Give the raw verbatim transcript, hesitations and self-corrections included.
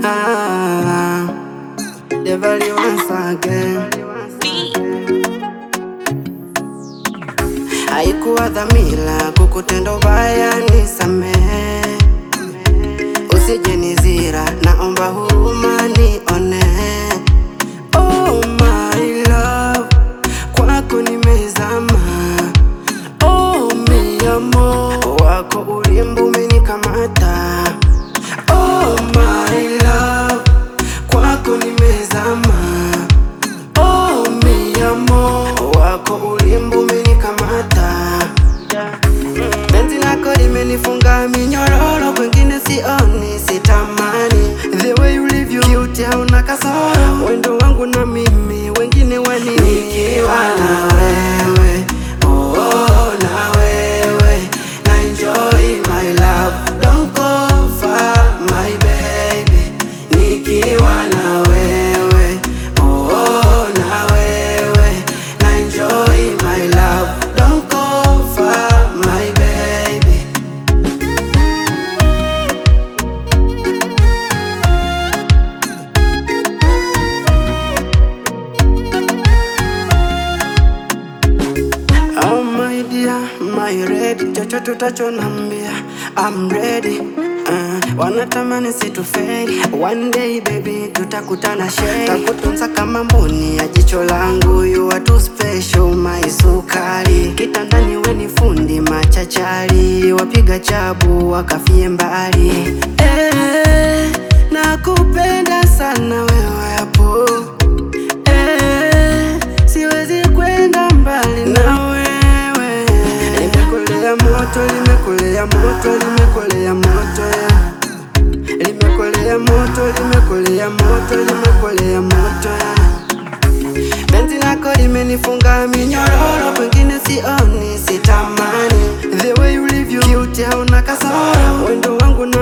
Ah, the value once again. Haikuwa dhamira kukutenda ubaya, nisamehe. Usije nizira, naomba huruma nione. Oh my love, kwako nimezama. Oh mi amor, wako ulimbo umenikamata. Oh my love, kwako nimezama. Oh mi amor, wako ulimbo umenikamata. Penzi lako limenifunga minyororo, kwengine sioni, sitamani. The way you live you cute, hauna kasoro. Wendo wangu na mimi, wengine wanini. Nikiwa na wewe, oh, oh na wewe, na enjoy my love. Don't go far my baby. Nikiwa na wewe, oh, oh na wewe, na enjoy my love. Don't go far my baby. Oh my dear, my ready, chochote utachonambia, I'm ready. Uh, wanatamani situfeli, one day baby tutakutana shade. Takutunza kama mboni ya jicho langu, you are too special my sukari. Kitandani we ni fundi machachari, wapiga chabu wakafie mbali. Eh, nakupenda sana wewe hapo. Eh, siwezi kwenda mbali na wewe. Limekolea moto, limekolea moto, limekolea moto ya. Limekolea moto, limekolea moto, limekolea moto ya. Penzi lako limenifunga minyororo, kwengine sioni, sitamani. The way you live you cute, hauna kasoro. Wendo wangu na